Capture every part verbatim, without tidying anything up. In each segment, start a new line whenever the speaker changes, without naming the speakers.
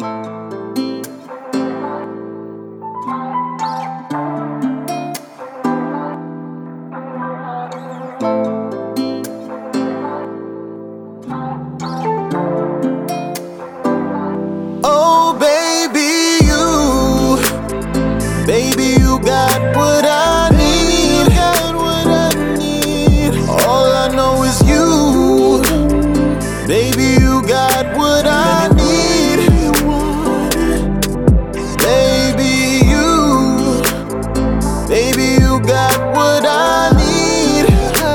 Oh, baby, you, baby, you got what I need. You got what I need. All I know is you, baby, you got what I need. Baby, you, baby, you got what I need.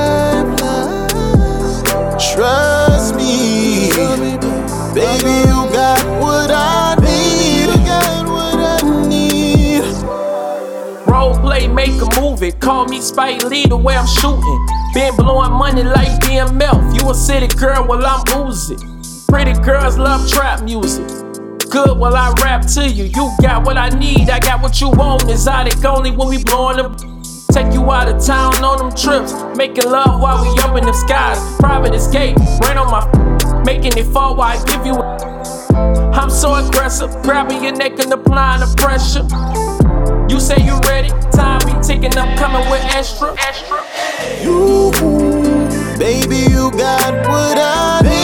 Trust me, baby, you got what I need. You got what I need.
Role play, make a movie. Call me Spike Lee the way I'm shooting. Been blowing money like D M F. You a city girl, well I'm oozing. Pretty girls love trap music. Good, well I rap to you. You got what I need, I got what you want. Exotic only when we blowing them. Take you out of town on them trips. Making love while we up in the skies. Private escape, rain on my making it fall while I give you a I'm so aggressive, grabbing your neck and applying the pressure. You say you ready, time be ticking up, coming with extra.
You, baby, you got what I need.